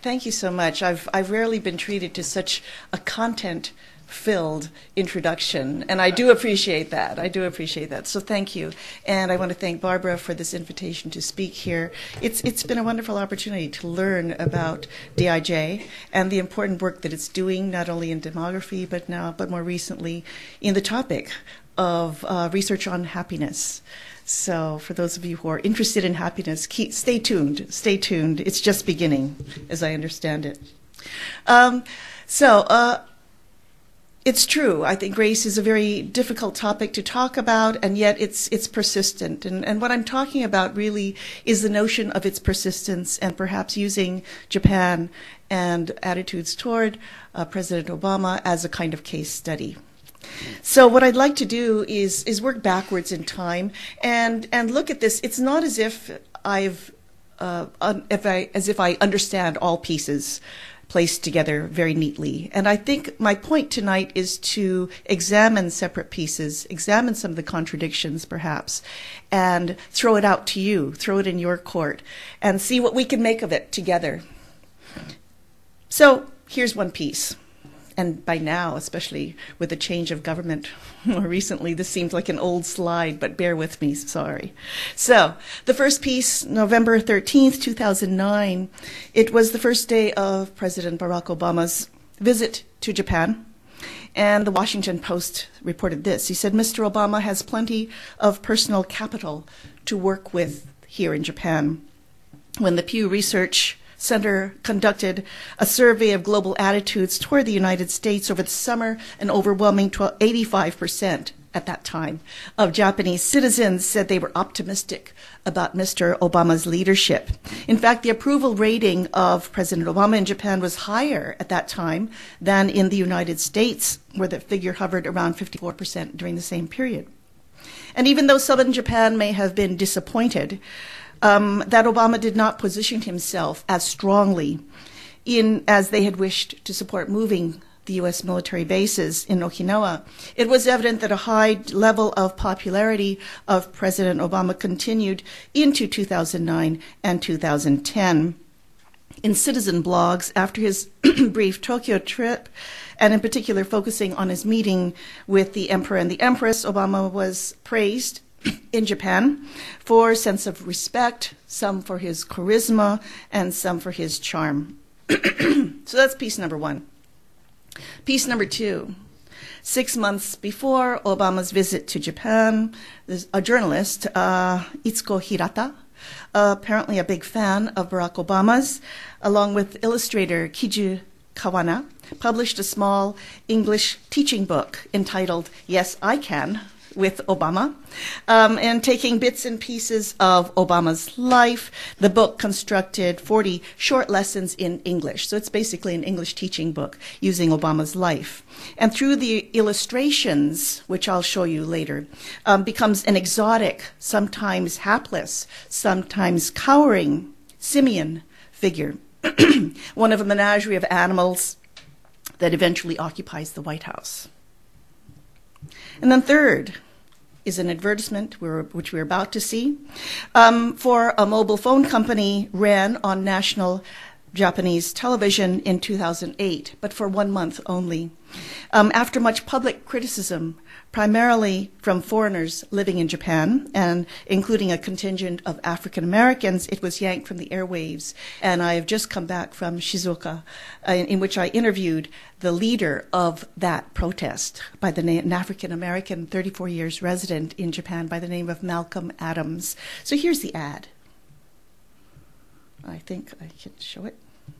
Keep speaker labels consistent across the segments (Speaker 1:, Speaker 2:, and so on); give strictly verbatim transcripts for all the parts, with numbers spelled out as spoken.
Speaker 1: Thank you so much. I've, I've rarely been treated to such a content-filled introduction, and I do appreciate that. I do appreciate that. So thank you. And I want to thank Barbara for this invitation to speak here. It's, it's been a wonderful opportunity to learn about D I J and the important work that it's doing, not only in demography, but now, but more recently, in the topic of uh, research on happiness. So for those of you who are interested in happiness, keep, stay tuned, stay tuned. It's just beginning, as I understand it. Um, so uh, it's true. I think race is a very difficult topic to talk about, and yet it's it's persistent. And, and what I'm talking about really is the notion of its persistence, and perhaps using Japan and attitudes toward uh, President Obama as a kind of case study. So what I'd like to do is is work backwards in time and and look at this. It's not as if I've uh, un, if I as if I understand all pieces placed together very neatly. And I think my point tonight is to examine separate pieces, examine some of the contradictions perhaps, and throw it out to you, throw it in your court, and see what we can make of it together. So here's one piece. And by now, especially with the change of government more recently, this seems like an old slide, but bear with me, sorry. So, the first piece, November thirteenth, two thousand nine, it was the first day of President Barack Obama's visit to Japan. And the Washington Post reported this. He said, Mister Obama has plenty of personal capital to work with here in Japan. When the Pew Research Center conducted a survey of global attitudes toward the United States over the summer, an overwhelming eighty-five percent at that time of Japanese citizens said they were optimistic about Mister Obama's leadership. In fact, the approval rating of President Obama in Japan was higher at that time than in the United States, where the figure hovered around fifty-four percent during the same period. And even though some in Japan may have been disappointed, Um, that Obama did not position himself as strongly in as they had wished to support moving the U S military bases in Okinawa, it was evident that a high level of popularity of President Obama continued into two thousand nine and two thousand ten. In citizen blogs, after his brief Tokyo trip, and in particular focusing on his meeting with the Emperor and the Empress, Obama was praised in Japan for a sense of respect, some for his charisma, and some for his charm. So that's piece number one. Piece number two. Six months before Obama's visit to Japan, there's a journalist, uh, Itsuko Hirata, uh, apparently a big fan of Barack Obama's, along with illustrator Kiju Kawana, published a small English teaching book entitled Yes, I Can, with Obama, um, and taking bits and pieces of Obama's life. The book constructed forty short lessons in English. So it's basically an English teaching book using Obama's life. And through the illustrations, which I'll show you later, um, becomes an exotic, sometimes hapless, sometimes cowering simian figure, one of a menagerie of animals that eventually occupies the White House. And then third is an advertisement, which we're about to see, um, for a mobile phone company ran on national Japanese television in two thousand eight, but for one month only. Um, after much public criticism, primarily from foreigners living in Japan, and including a contingent of African Americans, it was yanked from the airwaves. And I have just come back from Shizuoka, uh, in, in which I interviewed the leader of that protest, by the name, an African American, thirty-four years resident in Japan, by the name of Malcolm Adams. So here's the ad. I think I can show it.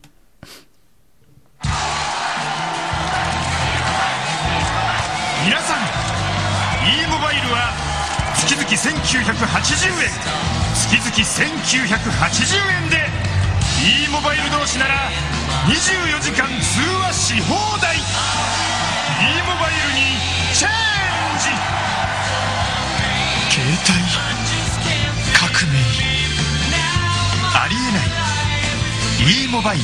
Speaker 2: 皆さん、e モバイルは月々せんきゅうひゃくはちじゅうえん、月々せんきゅうひゃくはちじゅうえんで e モバイル同士ならにじゅうよじかん通話し放題。 e モバイルにチェンジ。携帯革命、ありえない e モバイル。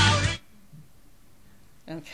Speaker 1: Okay.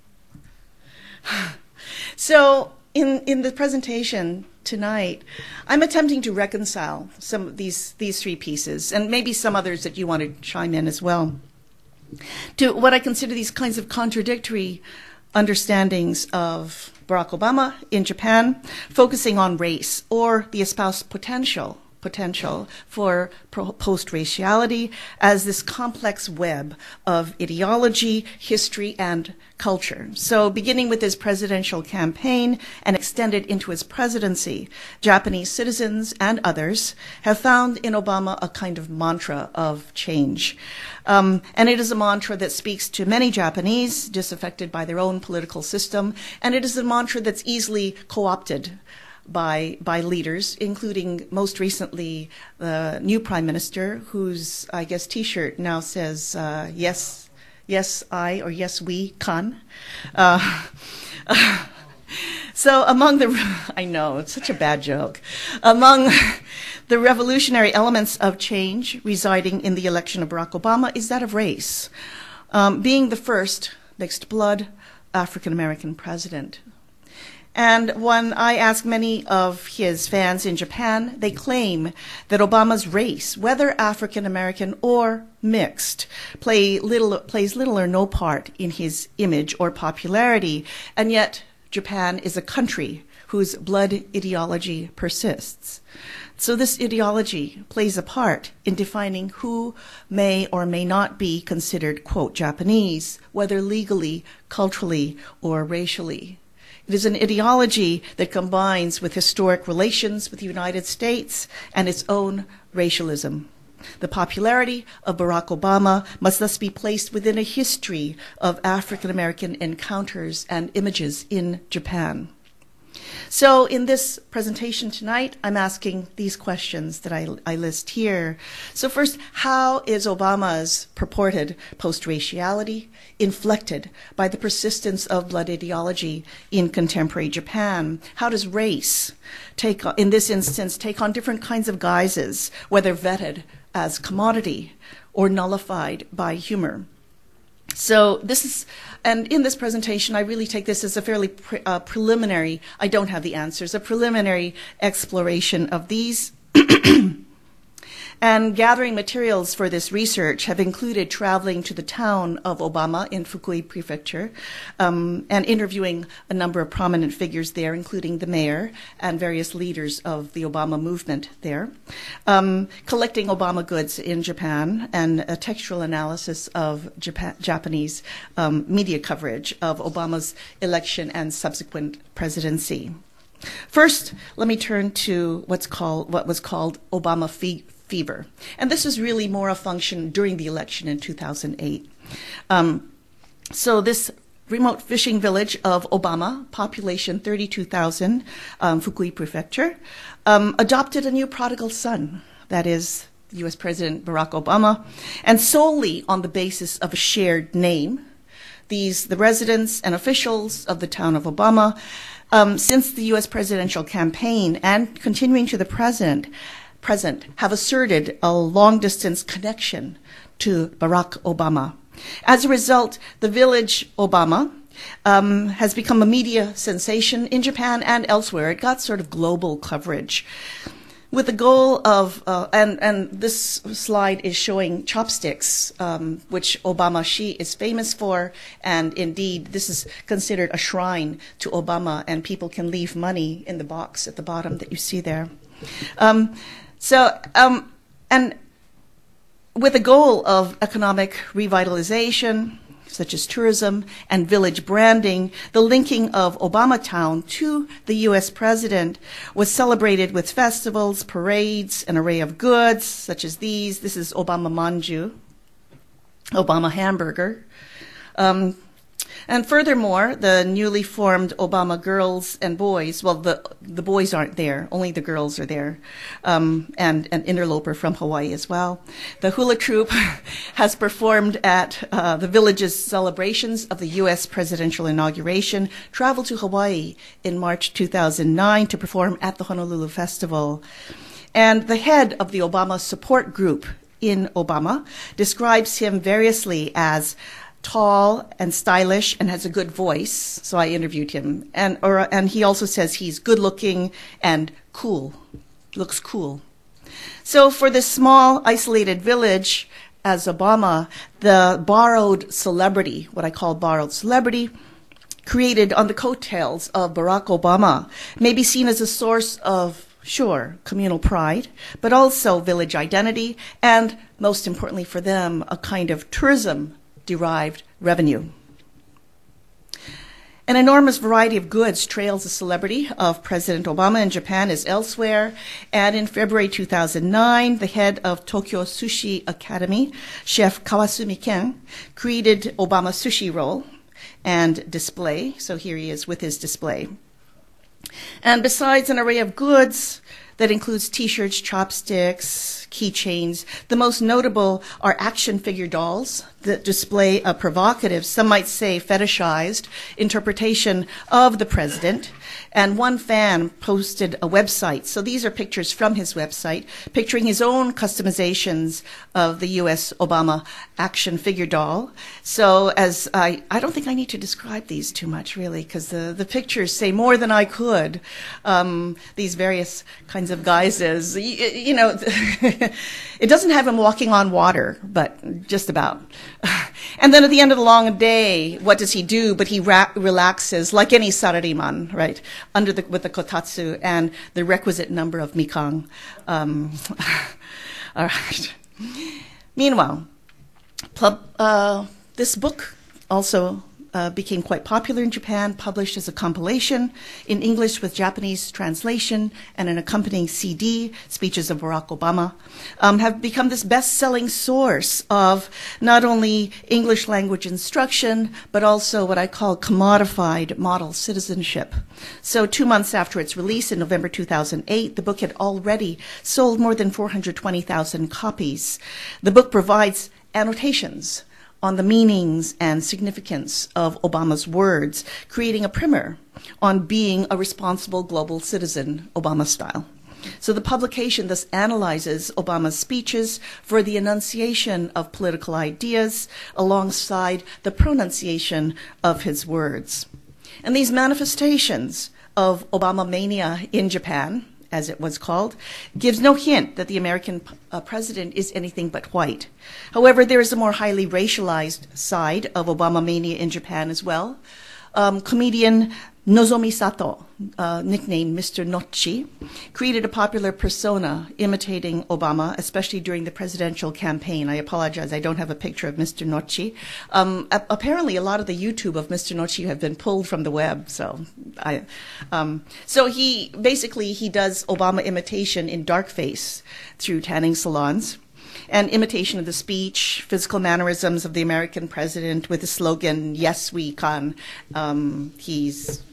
Speaker 1: So in, in the presentation tonight, I'm attempting to reconcile some of these, these three pieces, and maybe some others that you want to chime in as well. to what I consider these kinds of contradictory understandings of Barack Obama in Japan, focusing on race or the espoused potential potential for post-raciality as this complex web of ideology, history, and culture. So beginning with his presidential campaign and extended into his presidency, Japanese citizens and others have found in Obama a kind of mantra of change. Um, and it is a mantra that speaks to many Japanese disaffected by their own political system, and it is a mantra that's easily co-opted by by leaders, including most recently the new prime minister, whose, I guess, T-shirt now says, uh, yes, yes, I, or yes, we can. Uh, uh, so among the, I know, it's such a bad joke, among the revolutionary elements of change residing in the election of Barack Obama is that of race, um, being the first mixed-blood African-American president. And when I ask many of his fans in Japan, they claim that Obama's race, whether African American or mixed, play little, plays little or no part in his image or popularity. And yet, Japan is a country whose blood ideology persists. So this ideology plays a part in defining who may or may not be considered, quote, Japanese, whether legally, culturally, or racially. It is an ideology that combines with historic relations with the United States and its own racialism. The popularity of Barack Obama must thus be placed within a history of African-American encounters and images in Japan. So in this presentation tonight, I'm asking these questions that I, I list here. So first, how is Obama's purported post-raciality inflected by the persistence of blood ideology in contemporary Japan? How does race take, in this instance, take on different kinds of guises, whether vetted as commodity or nullified by humor? So this is, and in this presentation, I really take this as a fairly pre, uh, preliminary, I don't have the answers, a preliminary exploration of these. And gathering materials for this research have included traveling to the town of Obama in Fukui Prefecture um, and interviewing a number of prominent figures there, including the mayor and various leaders of the Obama movement there, um, collecting Obama goods in Japan, and a textual analysis of Japan, Japanese um, media coverage of Obama's election and subsequent presidency. First, let me turn to what's called, what was called Obama fe fever. And this is really more a function during the election in two thousand eight. Um, so this remote fishing village of Obama, population thirty-two thousand, um, Fukui Prefecture, um, adopted a new prodigal son, that is, U S President Barack Obama, and solely on the basis of a shared name, these, the residents and officials of the town of Obama, um, since the U S presidential campaign and continuing to the present, present have asserted a long-distance connection to Barack Obama. As a result, the village Obama um, has become a media sensation in Japan and elsewhere. It got sort of global coverage with the goal of, uh, and, and this slide is showing chopsticks, um, which Obama-shi is famous for, and indeed this is considered a shrine to Obama, and people can leave money in the box at the bottom that you see there. Um, So, um, and with the goal of economic revitalization, such as tourism and village branding, the linking of Obama Town to the U S president was celebrated with festivals, parades, an array of goods, such as these. This is Obama Manju, Obama Hamburger. Um, And furthermore, the newly formed Obama Girls and Boys, well, the the boys aren't there, only the girls are there, um, and an interloper from Hawaii as well. The hula troupe has performed at uh, the village's celebrations of the U S presidential inauguration, traveled to Hawaii in March two thousand nine to perform at the Honolulu Festival. And the head of the Obama support group in Obama describes him variously as tall and stylish and has a good voice. So I interviewed him, and or and he also says he's good looking and cool, looks cool. So for this small isolated village, as Obama, the borrowed celebrity, what I call borrowed celebrity, created on the coattails of Barack Obama, may be seen as a source of, sure, communal pride, but also village identity, and most importantly for them, a kind of tourism-derived revenue. An enormous variety of goods trails the celebrity of President Obama in Japan as elsewhere, and in February two thousand nine, the head of Tokyo Sushi Academy, Chef Kawasumi Ken, created Obama sushi roll and display. So here he is with his display. And besides an array of goods that includes T-shirts, chopsticks, keychains, the most notable are action figure dolls that display a provocative, some might say fetishized, interpretation of the president. And one fan posted a website. So these are pictures from his website, picturing his own customizations of the U S Obama action figure doll. So as I, I don't think I need to describe these too much, really, because the, the pictures say more than I could. Um, these various kinds of guises. You, you know, it doesn't have him walking on water, but just about. And then at the end of the long day, what does he do? But he ra- relaxes like any sarariman, right, under the, with the kotatsu and the requisite number of mikang. Um, all right. Meanwhile, pub, uh, this book also Uh, became quite popular in Japan, published as a compilation in English with Japanese translation and an accompanying C D, Speeches of Barack Obama, um, have become this best-selling source of not only English language instruction, but also what I call commodified model citizenship. So two months after its release in November two thousand eight, the book had already sold more than four hundred twenty thousand copies. The book provides annotations on the meanings and significance of Obama's words, creating a primer on being a responsible global citizen, Obama style. So the publication thus analyzes Obama's speeches for the enunciation of political ideas alongside the pronunciation of his words. And these manifestations of Obama mania in Japan, as it was called, gives no hint that the American uh, president is anything but white. However, there is a more highly racialized side of Obama mania in Japan as well. Um, comedian Nozomi Sato, uh, nicknamed Mister Notchi, created a popular persona imitating Obama, especially during the presidential campaign. I apologize, I don't have a picture of Mister Notchi. Um, a- apparently, a lot of the YouTube of Mister Notchi have been pulled from the web. So, I, um, so he basically he does Obama imitation in darkface through tanning salons, and imitation of the speech, physical mannerisms of the American president with the slogan, "Yes, we can." Um, he's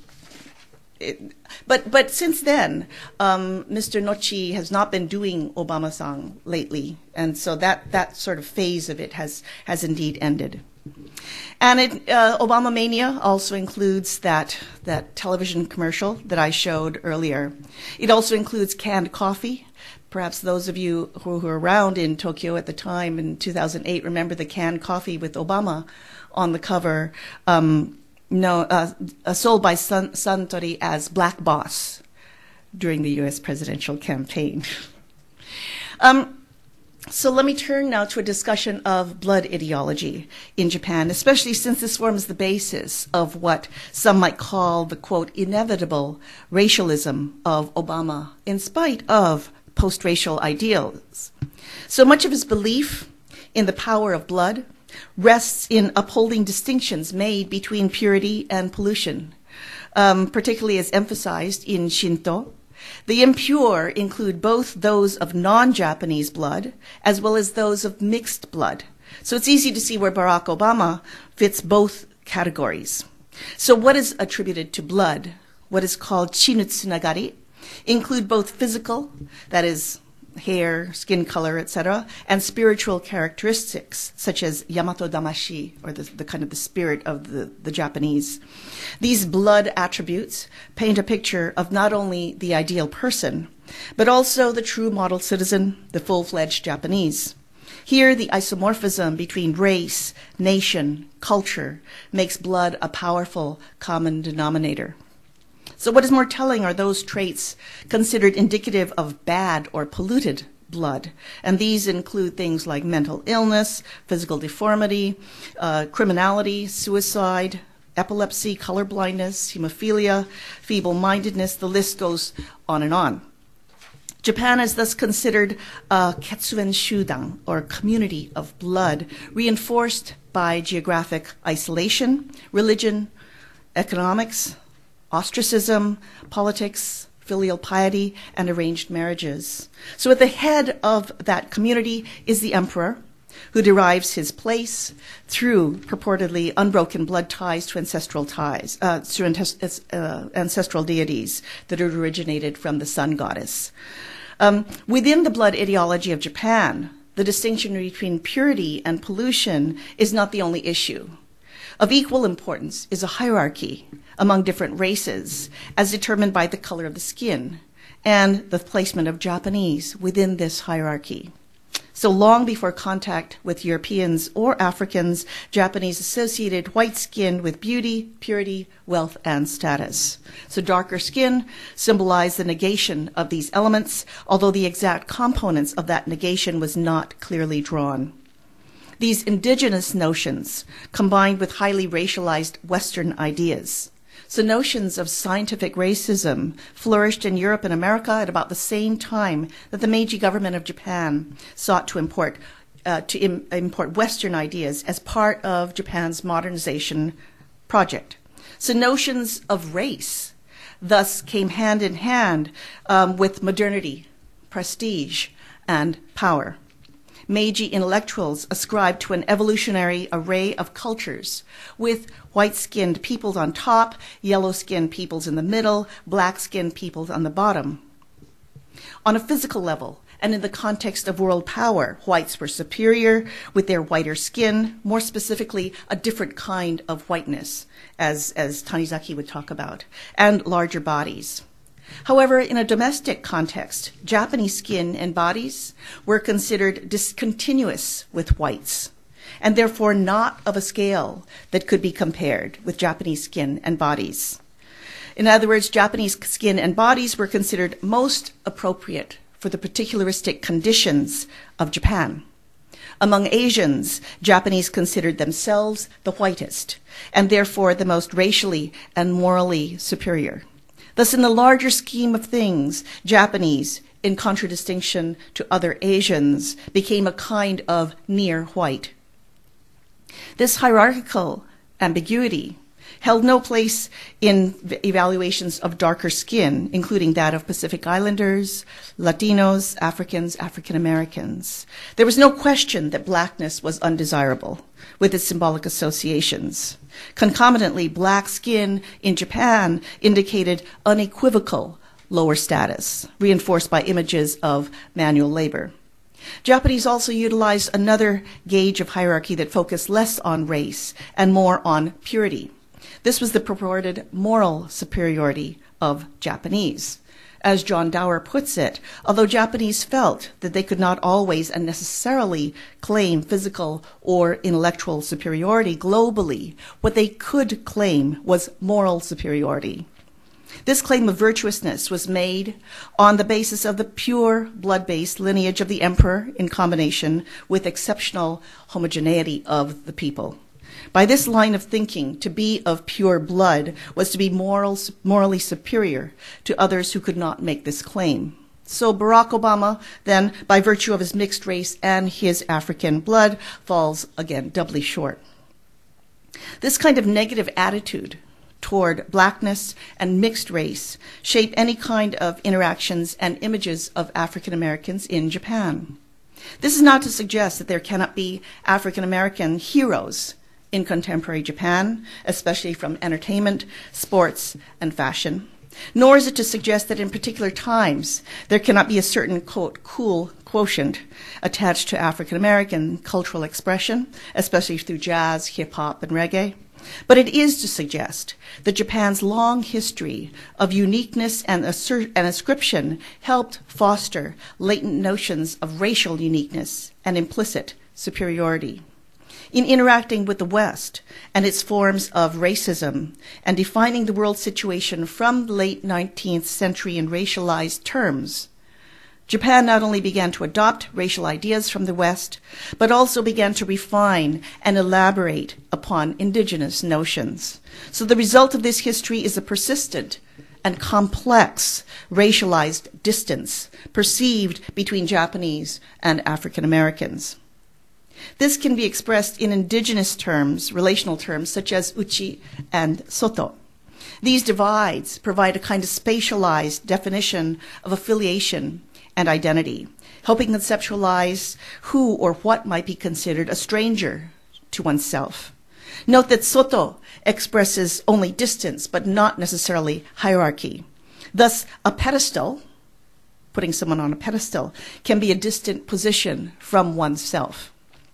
Speaker 1: It, but but since then, um, Mister Notchi has not been doing Obama song lately, and so that, that sort of phase of it has has indeed ended. And it, uh, Obama mania also includes that that television commercial that I showed earlier. It also includes canned coffee. Perhaps those of you who were around in Tokyo at the time in two thousand eight remember the canned coffee with Obama on the cover. Um, No, uh, uh, sold by Sun- Suntory as Black Boss during the U S presidential campaign. um, so let me turn now to a discussion of blood ideology in Japan, especially since this forms the basis of what some might call the, quote, inevitable racialism of Obama, in spite of post-racial ideals. So much of his belief in the power of blood rests in upholding distinctions made between purity and pollution, um, particularly as emphasized in Shinto. The impure include both those of non-Japanese blood as well as those of mixed blood. So it's easy to see where Barack Obama fits both categories. So what is attributed to blood, what is called chinutsunagari, include both physical, that is, hair, skin color, et cetera, and spiritual characteristics, such as Yamato Damashi, or the, the kind of the spirit of the, the Japanese. These blood attributes paint a picture of not only the ideal person, but also the true model citizen, the full-fledged Japanese. Here, the isomorphism between race, nation, culture makes blood a powerful common denominator. So what is more telling are those traits considered indicative of bad or polluted blood. And these include things like mental illness, physical deformity, uh, criminality, suicide, epilepsy, colorblindness, hemophilia, feeble-mindedness. The list goes on and on. Japan is thus considered a Ketsuen Shudan, or community of blood, reinforced by geographic isolation, religion, economics, ostracism, politics, filial piety, and arranged marriages. So at the head of that community is the emperor, who derives his place through purportedly unbroken blood ties to ancestral ties, uh, to uh, ancestral deities that had originated from the sun goddess. Um, within the blood ideology of Japan, the distinction between purity and pollution is not the only issue. Of equal importance is a hierarchy among different races, as determined by the color of the skin and the placement of Japanese within this hierarchy. So long before contact with Europeans or Africans, Japanese associated white skin with beauty, purity, wealth, and status. So darker skin symbolized the negation of these elements, although the exact components of that negation was not clearly drawn. These indigenous notions combined with highly racialized Western ideas. So notions of scientific racism flourished in Europe and America at about the same time that the Meiji government of Japan sought to import uh, to im- import Western ideas as part of Japan's modernization project. So notions of race thus came hand in hand um, with modernity, prestige, and power. Meiji intellectuals ascribed to an evolutionary array of cultures, with white-skinned peoples on top, yellow-skinned peoples in the middle, black-skinned peoples on the bottom. On a physical level, and in the context of world power, whites were superior with their whiter skin, more specifically, a different kind of whiteness, as, as Tanizaki would talk about, and larger bodies. However, in a domestic context, Japanese skin and bodies were considered discontinuous with whites, and therefore not of a scale that could be compared with Japanese skin and bodies. In other words, Japanese skin and bodies were considered most appropriate for the particularistic conditions of Japan. Among Asians, Japanese considered themselves the whitest, and therefore the most racially and morally superior. Thus, in the larger scheme of things, Japanese, in contradistinction to other Asians, became a kind of near white. This hierarchical ambiguity held no place in evaluations of darker skin, including that of Pacific Islanders, Latinos, Africans, African Americans. There was no question that blackness was undesirable, with its symbolic associations. Concomitantly, black skin in Japan indicated unequivocal lower status, reinforced by images of manual labor. Japanese also utilized another gauge of hierarchy that focused less on race and more on purity. This was the purported moral superiority of Japanese. As John Dower puts it, although Japanese felt that they could not always and necessarily claim physical or intellectual superiority globally, what they could claim was moral superiority. This claim of virtuousness was made on the basis of the pure blood-based lineage of the emperor in combination with exceptional homogeneity of the people. By this line of thinking, to be of pure blood was to be moral, morally superior to others who could not make this claim. So Barack Obama, then, by virtue of his mixed race and his African blood, falls again doubly short. This kind of negative attitude toward blackness and mixed race shape any kind of interactions and images of African Americans in Japan. This is not to suggest that there cannot be African American heroes in contemporary Japan, especially from entertainment, sports, and fashion. Nor is it to suggest that in particular times there cannot be a certain, quote, cool quotient attached to African American cultural expression, especially through jazz, hip-hop, and reggae. But it is to suggest that Japan's long history of uniqueness and, assert- and ascription helped foster latent notions of racial uniqueness and implicit superiority. In interacting with the West and its forms of racism and defining the world situation from the late nineteenth century in racialized terms, Japan not only began to adopt racial ideas from the West, but also began to refine and elaborate upon indigenous notions. So the result of this history is a persistent and complex racialized distance perceived between Japanese and African Americans. This can be expressed in indigenous terms, relational terms, such as uchi and soto. These divides provide a kind of spatialized definition of affiliation and identity, helping conceptualize who or what might be considered a stranger to oneself. Note that soto expresses only distance, but not necessarily hierarchy. Thus, a pedestal, putting someone on a pedestal, can be a distant position from oneself.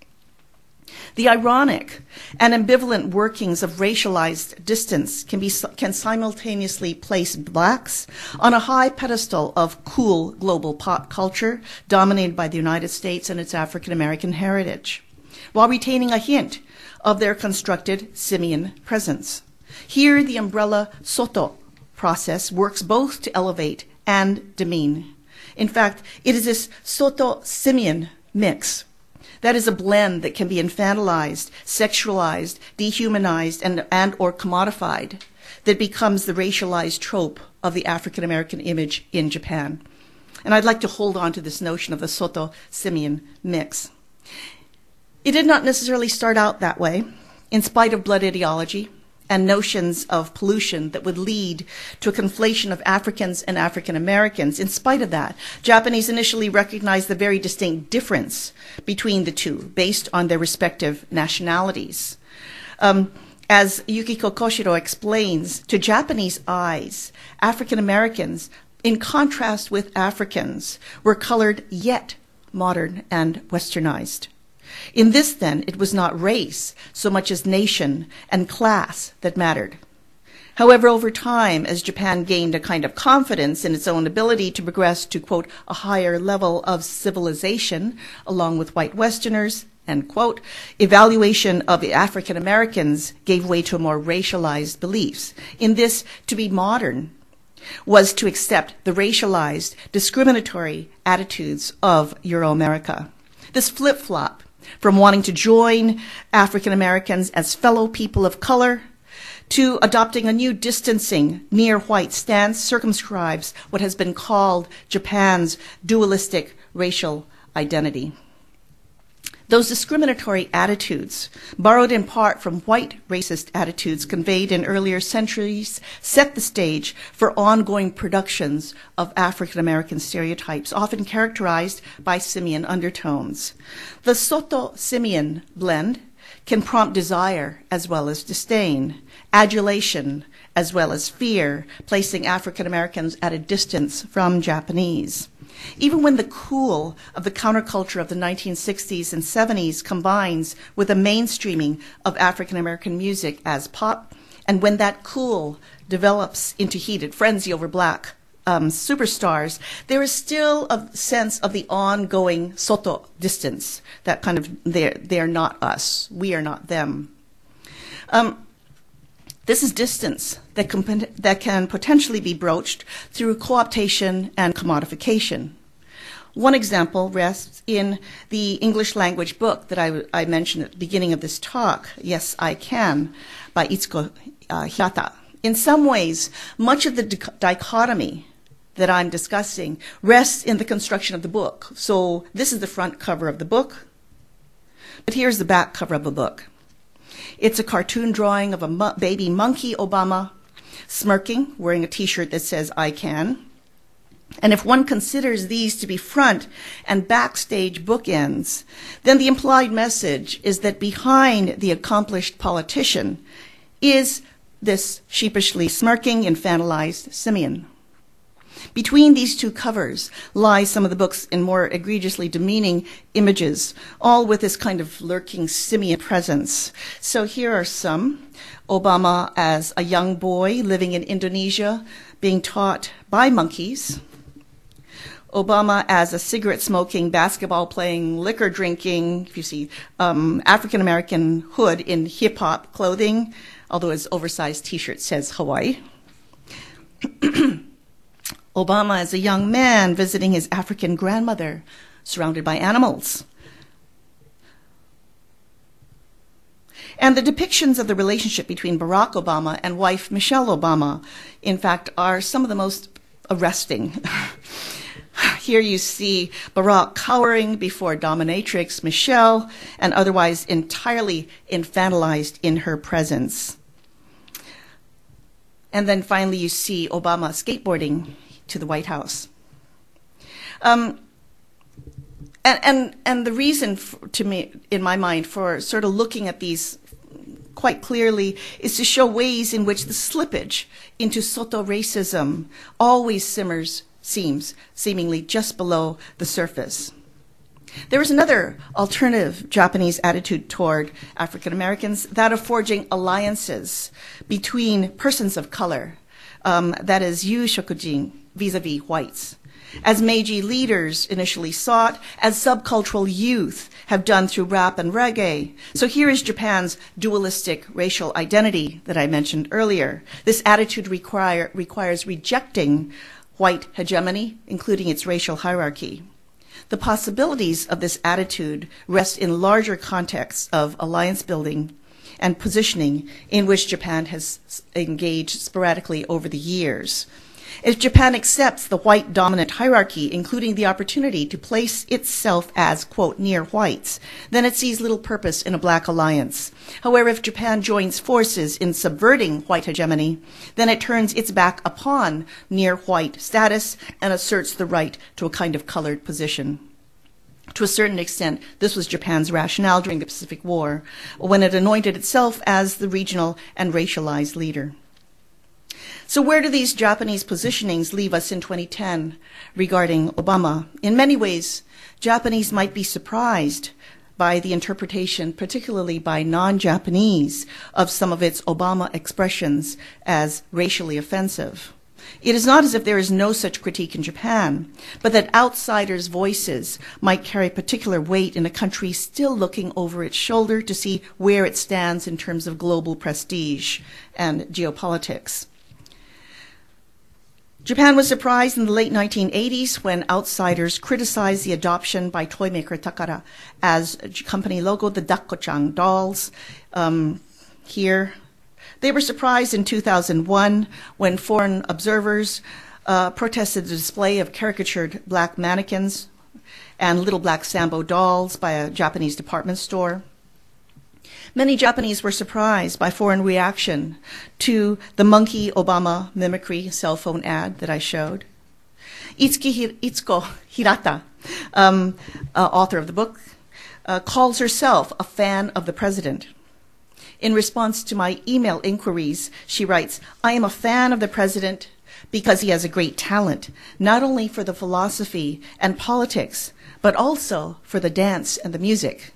Speaker 1: The ironic and ambivalent workings of racialized distance can be can simultaneously place blacks on a high pedestal of cool global pop culture dominated by the United States and its African American heritage, while retaining a hint of their constructed simian presence. Here, the umbrella soto process works both to elevate and demean. In fact, it is this soto-simian mix that is a blend that can be infantilized, sexualized, dehumanized, and, and or commodified that becomes the racialized trope of the African American image in Japan. And I'd like to hold on to this notion of the soto-simian mix. It did not necessarily start out that way, in spite of blood ideology and notions of pollution that would lead to a conflation of Africans and African Americans. In spite of that, Japanese initially recognized the very distinct difference between the two based on their respective nationalities. Um, as Yukiko Koshiro explains, to Japanese eyes, African Americans, in contrast with Africans, were colored yet modern and westernized. In this, then, it was not race so much as nation and class that mattered. However, over time, as Japan gained a kind of confidence in its own ability to progress to, quote, a higher level of civilization, along with white Westerners, end quote, evaluation of the African Americans gave way to more racialized beliefs. In this, to be modern was to accept the racialized, discriminatory attitudes of Euro-America. This flip-flop from wanting to join African Americans as fellow people of color to adopting a new distancing near white stance circumscribes what has been called Japan's dualistic racial identity. Those discriminatory attitudes, borrowed in part from white racist attitudes conveyed in earlier centuries, set the stage for ongoing productions of African American stereotypes, often characterized by simian undertones. The soto-simian blend can prompt desire as well as disdain, adulation as well as fear, placing African Americans at a distance from Japanese. Even when the cool of the counterculture of the nineteen sixties and seventies combines with the mainstreaming of African American music as pop, and when that cool develops into heated frenzy over black um, superstars, there is still a sense of the ongoing soto distance, that kind of they're, they're not us, we are not them. Um, This is distance that can, that can potentially be broached through co-optation and commodification. One example rests in the English language book that I, I mentioned at the beginning of this talk, Yes, I Can, by Itsuko uh, Hirata. In some ways, much of the di- dichotomy that I'm discussing rests in the construction of the book. So this is the front cover of the book, but here's the back cover of the book. It's a cartoon drawing of a mo- baby monkey Obama smirking, wearing a T-shirt that says, I can. And if one considers these to be front and backstage bookends, then the implied message is that behind the accomplished politician is this sheepishly smirking, infantilized simian. Between these two covers lie some of the book's in more egregiously demeaning images, all with this kind of lurking simian presence. So here are some. Obama as a young boy living in Indonesia, being taught by monkeys. Obama as a cigarette-smoking, basketball-playing, liquor-drinking, if you see, um, African-American hood in hip-hop clothing, although his oversized T-shirt says Hawaii. Obama as a young man visiting his African grandmother, surrounded by animals. And the depictions of the relationship between Barack Obama and wife Michelle Obama, in fact, are some of the most arresting. Here you see Barack cowering before dominatrix Michelle and otherwise entirely infantilized in her presence. And then finally you see Obama skateboarding to the White House. Um, and, and, and the reason for, to me, in my mind, for sort of looking at these quite clearly is to show ways in which the slippage into Soto racism always simmers, seems, seemingly just below the surface. There was another alternative Japanese attitude toward African Americans, that of forging alliances between persons of color, um, that is, yu shokujin, vis-a-vis whites, as Meiji leaders initially sought, as subcultural youth have done through rap and reggae. So here is Japan's dualistic racial identity that I mentioned earlier. This attitude require, requires rejecting white hegemony, including its racial hierarchy. The possibilities of this attitude rest in larger contexts of alliance building and positioning in which Japan has engaged sporadically over the years. If Japan accepts the white dominant hierarchy, including the opportunity to place itself as, quote, near whites, then it sees little purpose in a black alliance. However, if Japan joins forces in subverting white hegemony, then it turns its back upon near white status and asserts the right to a kind of colored position. To a certain extent, this was Japan's rationale during the Pacific War, when it anointed itself as the regional and racialized leader. So where do these Japanese positionings leave us in twenty ten regarding Obama? In many ways, Japanese might be surprised by the interpretation, particularly by non-Japanese, of some of its Obama expressions as racially offensive. It is not as if there is no such critique in Japan, but that outsiders' voices might carry particular weight in a country still looking over its shoulder to see where it stands in terms of global prestige and geopolitics. Japan was surprised in the late nineteen eighties when outsiders criticized the adoption by toy maker Takara as company logo, the Dakko-chan dolls. Um, here, they were surprised in two thousand one when foreign observers uh, protested the display of caricatured black mannequins and little black Sambo dolls by a Japanese department store. Many Japanese were surprised by foreign reaction to the monkey Obama mimicry cell phone ad that I showed. Itsuki Itsuko Hirata, um, uh, author of the book, uh, calls herself a fan of the president. In response to my email inquiries, she writes, "I am a fan of the president because he has a great talent, not only for the philosophy and politics, but also for the dance and the music."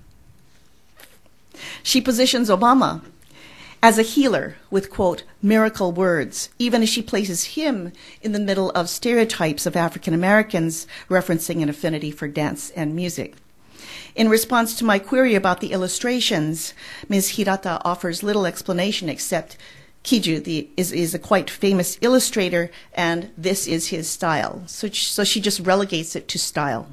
Speaker 1: She positions Obama as a healer with, quote, miracle words, even as she places him in the middle of stereotypes of African Americans referencing an affinity for dance and music. In response to my query about the illustrations, Miz Hirata offers little explanation except Kiju the, is, is a quite famous illustrator, and this is his style. So, so she just relegates it to style.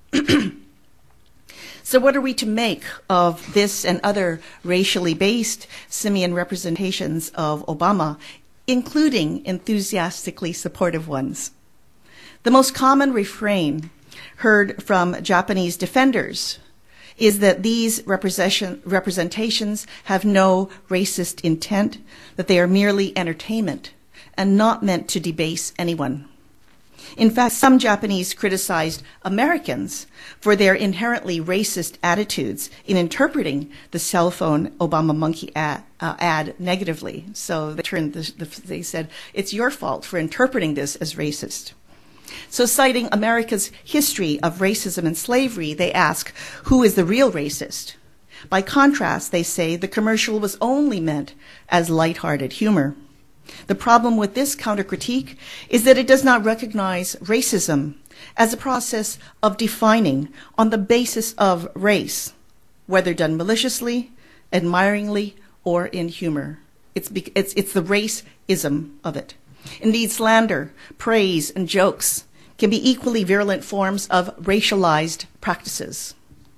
Speaker 1: So what are we to make of this and other racially based simian representations of Obama, including enthusiastically supportive ones? The most common refrain heard from Japanese defenders is that these representation, representations have no racist intent, that they are merely entertainment and not meant to debase anyone. In fact, some Japanese criticized Americans for their inherently racist attitudes in interpreting the cell phone Obama monkey ad, uh, ad negatively. So they turned the, the, they said, it's your fault for interpreting this as racist. So citing America's history of racism and slavery, they ask, who is the real racist? By contrast, they say the commercial was only meant as lighthearted humor. The problem with this counter-critique is that it does not recognize racism as a process of defining on the basis of race, whether done maliciously, admiringly, or in humor. It's, it's, it's the racism of it. Indeed, slander, praise, and jokes can be equally virulent forms of racialized practices.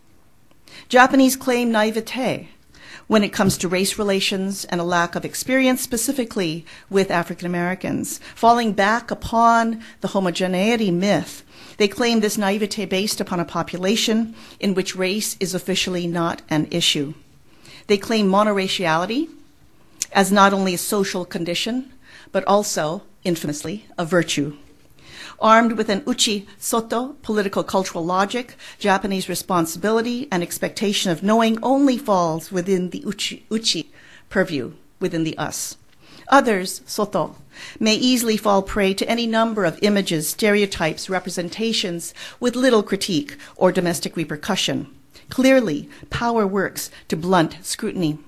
Speaker 1: Japanese claim naivete when it comes to race relations and a lack of experience specifically with African Americans. Falling back upon the homogeneity myth, they claim this naivete based upon a population in which race is officially not an issue. They claim monoraciality as not only a social condition, but also, infamously, a virtue. Armed with an uchi soto, political cultural logic, Japanese responsibility and expectation of knowing only falls within the uchi, uchi purview, within the us. Others, soto, may easily fall prey to any number of images, stereotypes, representations with little critique or domestic repercussion. Clearly, power works to blunt scrutiny.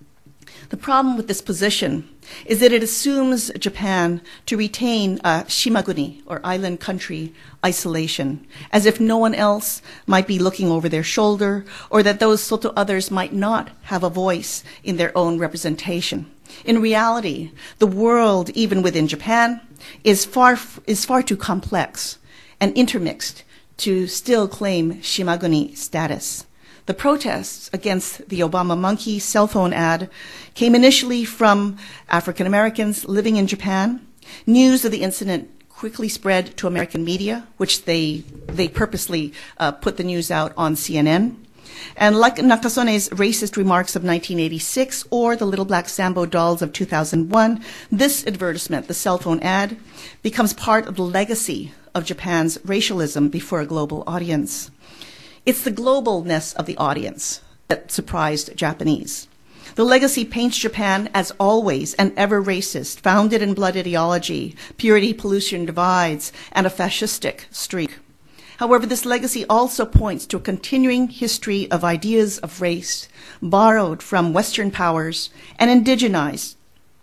Speaker 1: The problem with this position is that it assumes Japan to retain a shimaguni, or island country, isolation, as if no one else might be looking over their shoulder, or that those soto others might not have a voice in their own representation. In reality, the world, even within Japan, is far, is far too complex and intermixed to still claim shimaguni status. The protests against the Obama monkey cell phone ad came initially from African Americans living in Japan. News of the incident quickly spread to American media, which they, they purposely uh, put the news out on C N N. And like Nakasone's racist remarks of nineteen eighty-six or the Little Black Sambo Dolls of two thousand one, this advertisement, the cell phone ad, becomes part of the legacy of Japan's racialism before a global audience. It's the globalness of the audience that surprised Japanese. The legacy paints Japan as always and ever racist, founded in blood ideology, purity, pollution, divides, and a fascistic streak. However, this legacy also points to a continuing history of ideas of race borrowed from Western powers and indigenized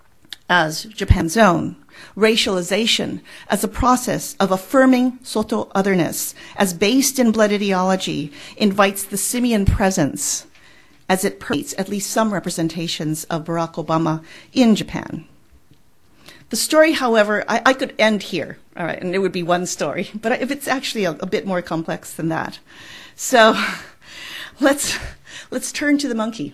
Speaker 1: as Japan's own. Racialization as a process of affirming soto otherness as based in blood ideology invites the simian presence as it permeates at least some representations of Barack Obama in Japan. The story, however, I, I could end here, all right, and it would be one story, but if it's actually a, a bit more complex than that. So let's, let's turn to the monkey.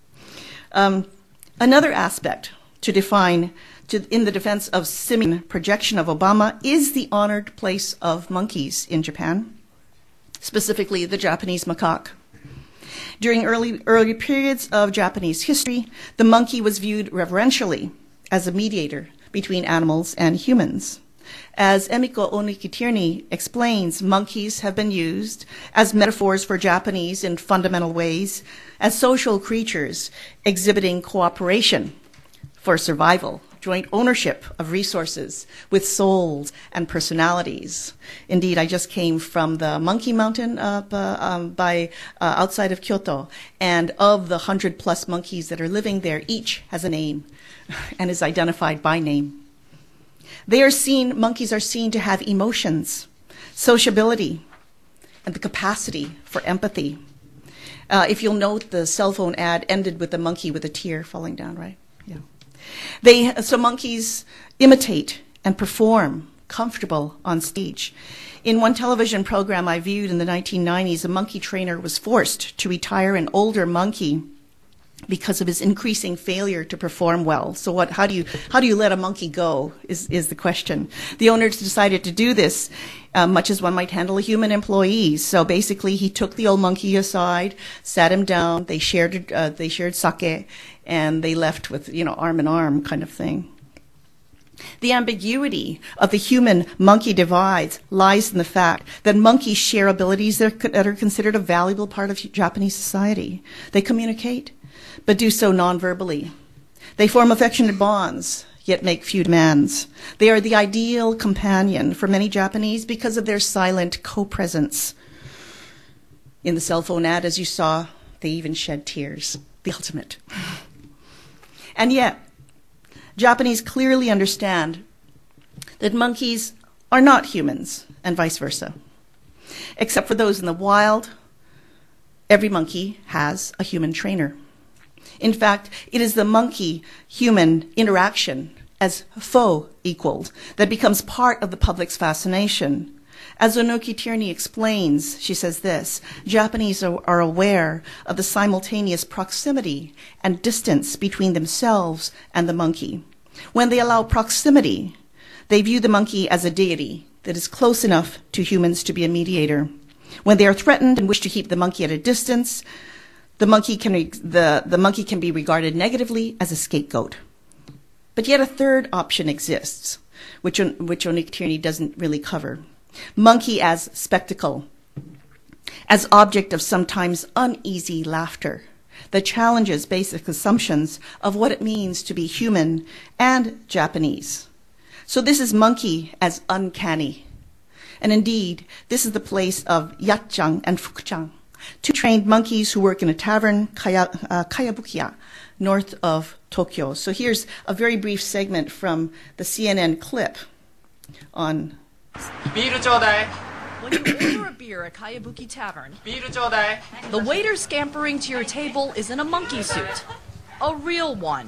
Speaker 1: Um, another aspect to define To, in the defense of simian projection of Obama is the honored place of monkeys in Japan, specifically the Japanese macaque. During early, early periods of Japanese history, the monkey was viewed reverentially as a mediator between animals and humans. As Emiko Onikitirni explains, monkeys have been used as metaphors for Japanese in fundamental ways as social creatures exhibiting cooperation for survival, joint ownership of resources with souls and personalities. Indeed, I just came from the Monkey Mountain uh, um, by uh, outside of Kyoto, and of the hundred plus monkeys that are living there, each has a name and is identified by name. They are seen, monkeys are seen to have emotions, sociability, and the capacity for empathy. Uh, if you'll note, the cell phone ad ended with a monkey with a tear falling down, right? Yeah. They, so monkeys imitate and perform comfortable on stage. In one television program I viewed in the nineteen nineties, a monkey trainer was forced to retire an older monkey because of his increasing failure to perform well. So what, how do you, how do you let a monkey go is, is the question. The owners decided to do this uh, much as one might handle a human employee. So basically he took the old monkey aside, sat him down, they shared, uh, they shared sake, and they left with, you know, arm in arm kind of thing. The ambiguity of the human-monkey divides lies in the fact that monkeys share abilities that are, that are considered a valuable part of Japanese society. They communicate, but do so non-verbally. They form affectionate bonds, yet make few demands. They are the ideal companion for many Japanese because of their silent co-presence. In the cell phone ad, as you saw, they even shed tears, the ultimate. And yet, Japanese clearly understand that monkeys are not humans, and vice versa. Except for those in the wild, every monkey has a human trainer. In fact, it is the monkey-human interaction as faux equaled that becomes part of the public's fascination. As Onoki Tierney explains, she says this, Japanese are, are aware of the simultaneous proximity and distance between themselves and the monkey. When they allow proximity, they view the monkey as a deity that is close enough to humans to be a mediator. When they are threatened and wish to keep the monkey at a distance, the monkey can, the, the monkey can be regarded negatively as a scapegoat. But yet a third option exists, which, which Onoki Tierney doesn't really cover. Monkey as spectacle, as object of sometimes uneasy laughter that challenges basic assumptions of what it means to be human and Japanese. So this is monkey as uncanny. And indeed, this is the place of Yatchan and Fukuchan, two trained monkeys who work in a tavern, Kaya, uh, Kayabukiya, north of Tokyo. So here's a very brief segment from the C N N clip on
Speaker 3: When you order a beer at Kayabuki Tavern, the waiter scampering to your table is in a monkey suit. A real one.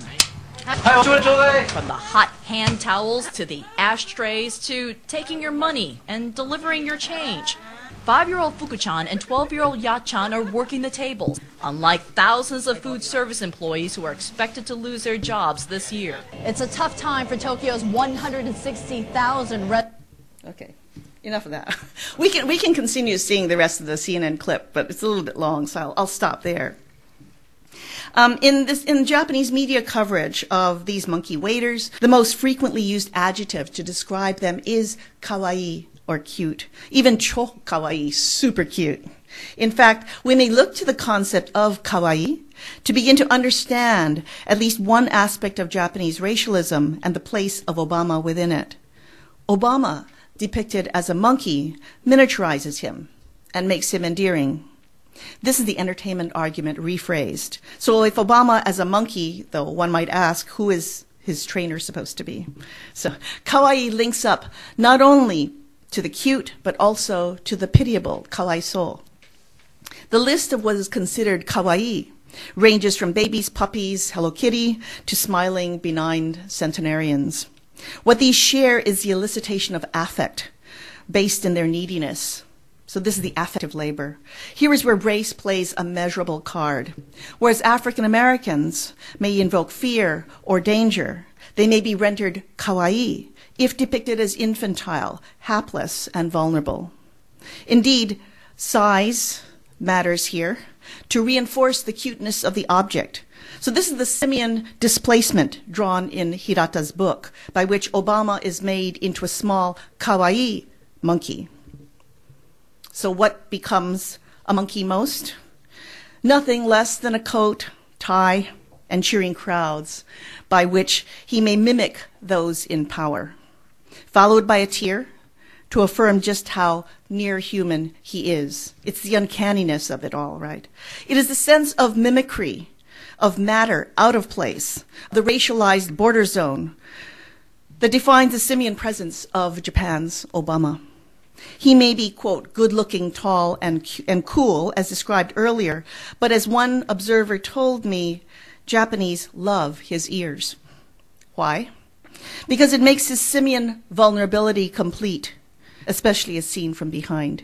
Speaker 3: From the hot hand towels to the ashtrays to taking your money and delivering your change. Five-year-old Fukuchan and twelve-year-old Yachan are working the tables, unlike thousands of food service employees who are expected to lose their jobs this year.
Speaker 4: It's a tough time for Tokyo's one hundred sixty thousand red...
Speaker 1: Okay, enough of that. We can, we can continue seeing the rest of the C N N clip, but it's a little bit long, so I'll, I'll stop there. Um, in, this, in Japanese media coverage of these monkey waiters, the most frequently used adjective to describe them is kawaii, or cute. Even cho kawaii, super cute. In fact, we may look to the concept of kawaii to begin to understand at least one aspect of Japanese racialism and the place of Obama within it. Obama, depicted as a monkey, miniaturizes him and makes him endearing. This is the entertainment argument rephrased. So if Obama as a monkey, though one might ask, who is his trainer supposed to be? So kawaii links up not only to the cute, but also to the pitiable, kawaiso. The list of what is considered kawaii ranges from babies, puppies, Hello Kitty, to smiling, benign centenarians. What these share is the elicitation of affect based in their neediness. So this is the affective labor. Here is where race plays a measurable card. Whereas African Americans may invoke fear or danger, they may be rendered kawaii if depicted as infantile, hapless, and vulnerable. Indeed, size matters here to reinforce the cuteness of the object. So this is the simian displacement drawn in Hirata's book, by which Obama is made into a small kawaii monkey. So what becomes a monkey most? Nothing less than a coat, tie, and cheering crowds, by which he may mimic those in power, followed by a tear to affirm just how near human he is. It's the uncanniness of it all, right? It is the sense of mimicry, of matter out of place, the racialized border zone that defines the simian presence of Japan's Obama. He may be, quote, good-looking, tall, and, and cool, as described earlier, but as one observer told me, Japanese love his ears. Why? Because it makes his simian vulnerability complete, especially as seen from behind.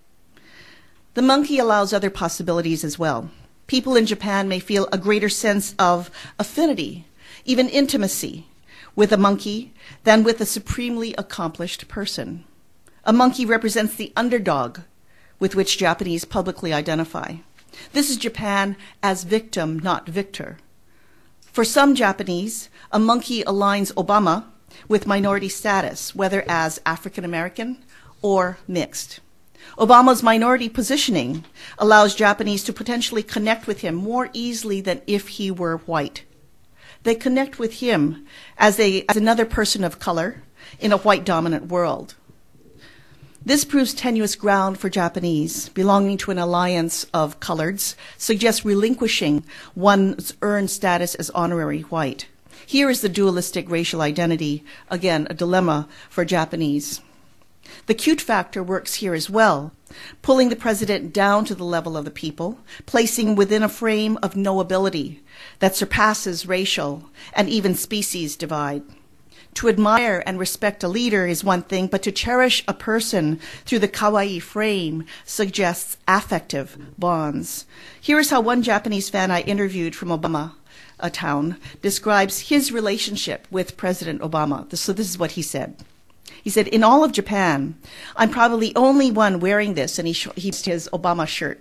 Speaker 1: The monkey allows other possibilities as well. People in Japan may feel a greater sense of affinity, even intimacy, with a monkey than with a supremely accomplished person. A monkey represents the underdog with which Japanese publicly identify. This is Japan as victim, not victor. For some Japanese, a monkey aligns Obama with minority status, whether as African American or mixed. Obama's minority positioning allows Japanese to potentially connect with him more easily than if he were white. They connect with him as, a, as another person of color in a white-dominant world. This proves tenuous ground for Japanese, belonging to an alliance of coloreds, suggests relinquishing one's earned status as honorary white. Here is the dualistic racial identity, again, a dilemma for Japanese. The cute factor works here as well, pulling the president down to the level of the people, placing within a frame of knowability that surpasses racial and even species divide. To admire and respect a leader is one thing, but to cherish a person through the kawaii frame suggests affective bonds. Here's how one Japanese fan I interviewed from Obama a town describes his relationship with President Obama. So this is what he said. He said, in all of Japan, I'm probably the only one wearing this, and he sh- he's his Obama shirt,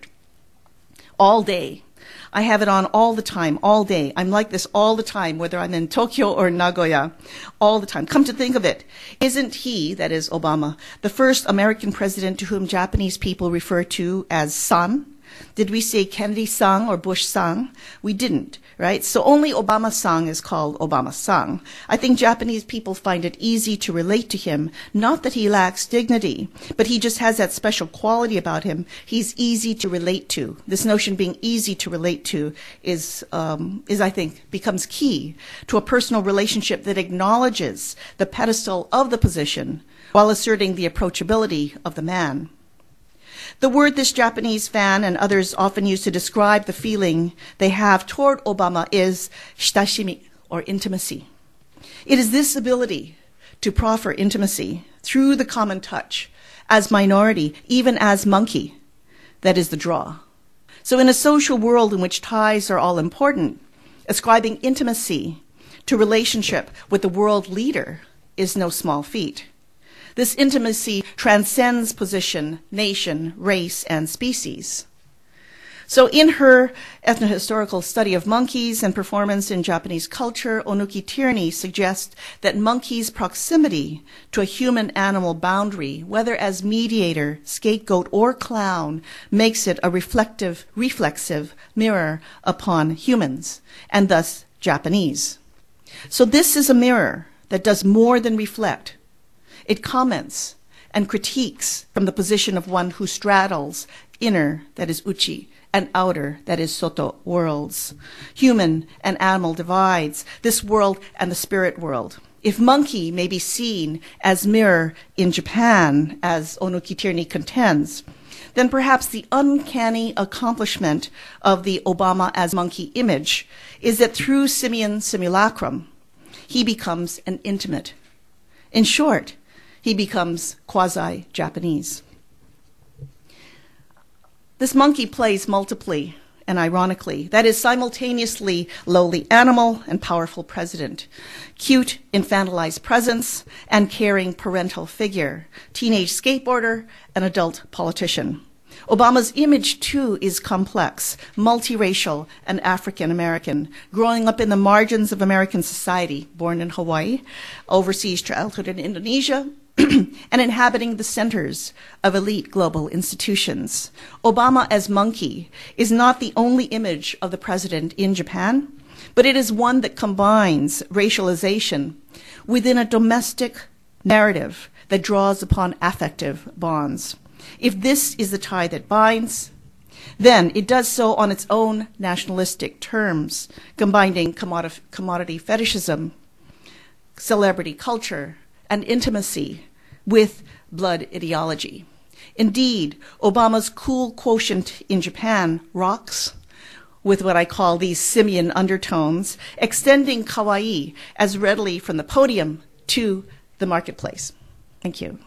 Speaker 1: all day. I have it on all the time, all day. I'm like this all the time, whether I'm in Tokyo or Nagoya, all the time. Come to think of it, isn't he, that is Obama, the first American president to whom Japanese people refer to as san? Did we say Kennedy-san or Bush-san? We didn't, right? So only Obama-san is called Obama-san. I think Japanese people find it easy to relate to him, not that he lacks dignity, but he just has that special quality about him. He's easy to relate to. This notion being easy to relate to is, um, is I think, becomes key to a personal relationship that acknowledges the pedestal of the position while asserting the approachability of the man. The word this Japanese fan and others often use to describe the feeling they have toward Obama is shitashimi, or intimacy. It is this ability to proffer intimacy through the common touch, as minority, even as monkey, that is the draw. So in a social world in which ties are all important, ascribing intimacy to relationship with the world leader is no small feat. This intimacy transcends position, nation, race, and species. So in her ethnohistorical study of monkeys and performance in Japanese culture, Onuki Tierney suggests that monkeys' proximity to a human-animal boundary, whether as mediator, scapegoat, or clown, makes it a reflective, reflexive mirror upon humans, and thus Japanese. So this is a mirror that does more than reflect. It comments and critiques from the position of one who straddles inner, that is uchi, and outer, that is soto, worlds, human and animal divides, this world and the spirit world. If monkey may be seen as mirror in Japan, as Onuki Tierney contends, then perhaps the uncanny accomplishment of the Obama as monkey image is that through simian simulacrum, he becomes an intimate. In short, he becomes quasi-Japanese. This monkey plays multiply and ironically. That is simultaneously lowly animal and powerful president, cute infantilized presence and caring parental figure, teenage skateboarder and adult politician. Obama's image, too, is complex, multiracial, and African-American, growing up in the margins of American society, born in Hawaii, overseas childhood in Indonesia, and inhabiting the centers of elite global institutions. Obama as monkey is not the only image of the president in Japan, but it is one that combines racialization within a domestic narrative that draws upon affective bonds. If this is the tie that binds, then it does so on its own nationalistic terms, combining commodity, commodity fetishism, celebrity culture, and intimacy with blood ideology. Indeed, Obama's cool quotient in Japan rocks with what I call these simian undertones, extending kawaii as readily from the podium to the marketplace. Thank you.